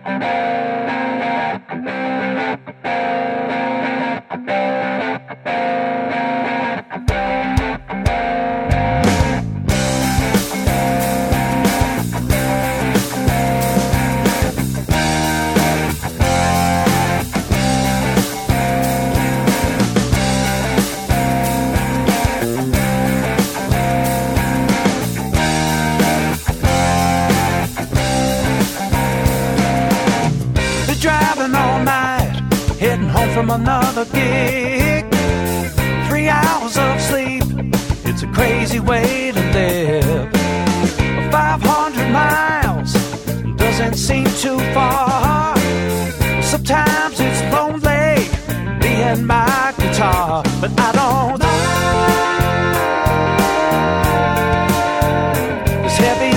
From another gig, 3 hours of sleep, it's a crazy way to live. 500 miles doesn't seem too far. Sometimes it's lonely being my guitar, but I don't mind this heavy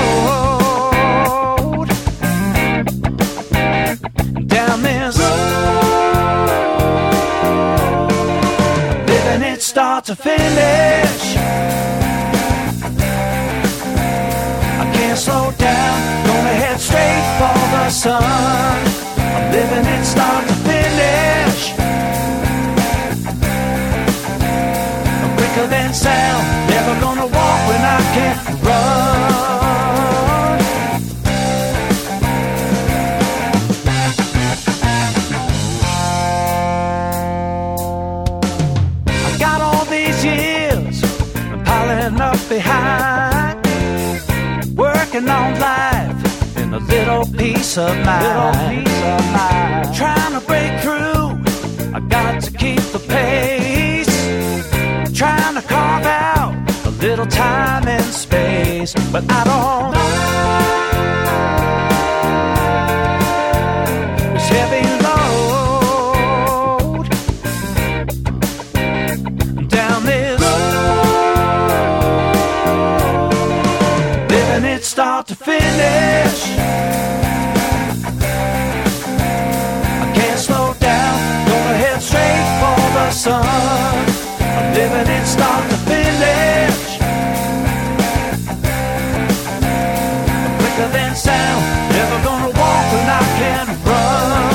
load down this road. Start to finish, I can't slow down, gonna head straight for the sun. I'm living it start to finish, quicker than sound, never gonna walk when I can't run. Up behind, working on life in a little piece of mind. Trying to break through, I got to keep the pace. Trying to carve out a little time and space, but I don't know. This heavy load down this start to finish, I can't slow down, gonna head straight for the sun. I'm living it start to finish, quicker than sound, never gonna walk when I can run.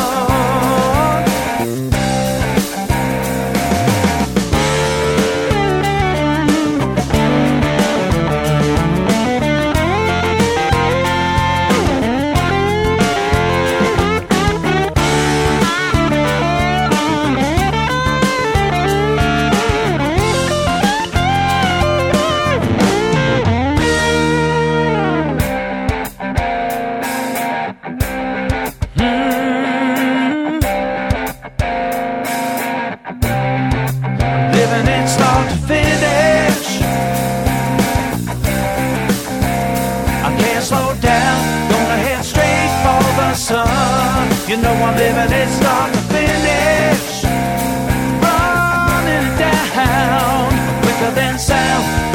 You know I'm living it start to finish, running it down, quicker than sound.